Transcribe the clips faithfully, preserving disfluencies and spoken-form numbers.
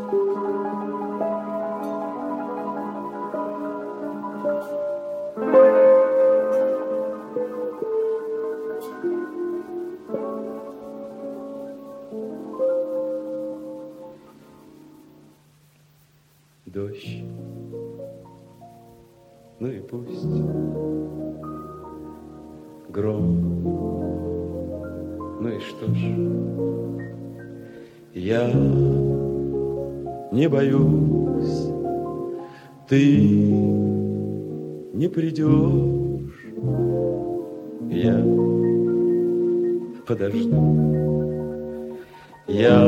Дождь, ну и пусть. Гром, ну и что ж, я не боюсь, ты не придешь, я подожду, я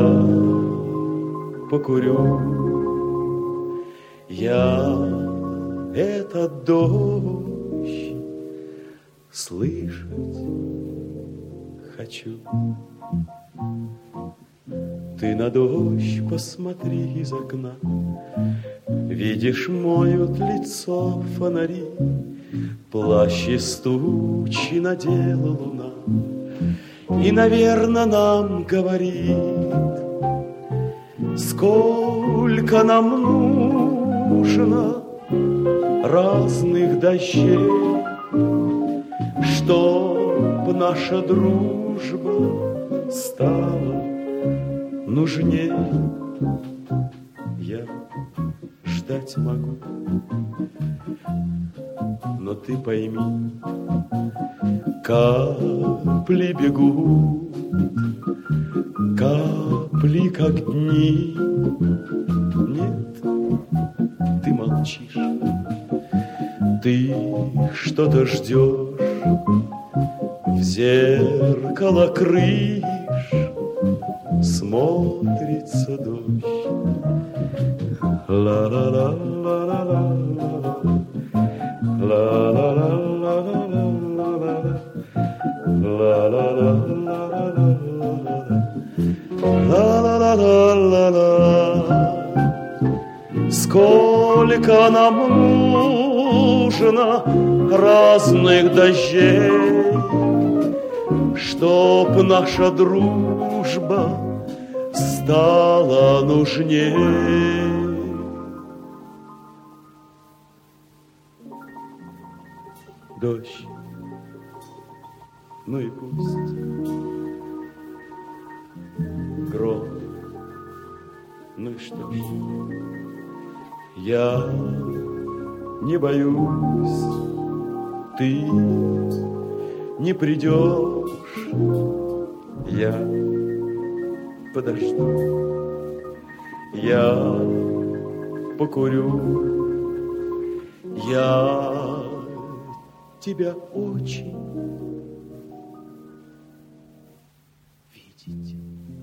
покурю. Я этот дождь слышать хочу. Ты на дождь посмотри из окна, видишь, моют лицо фонари, плащ из тучи надела луна, и, наверно, нам говорит, сколько нам нужно разных дождей, чтоб наша дружба стала нужнее. Я ждать могу, но ты пойми, капли бегут, капли как дни. Нет, ты молчишь, ты что-то ждешь, в зеркало крышь смотрится дождь. Ла-ла-ла-ла-ла-ла-ла, ла-ла-ла-ла-ла-ла-ла, ла-ла-ла-ла-ла-ла. Сколько нам нужно разных дождей, чтоб наша дружба стала нужней. Дождь, ну и пусть. Гром, ну и что ж, я не боюсь, ты не придешь, я подожду, я покурю, я тебя очень видеть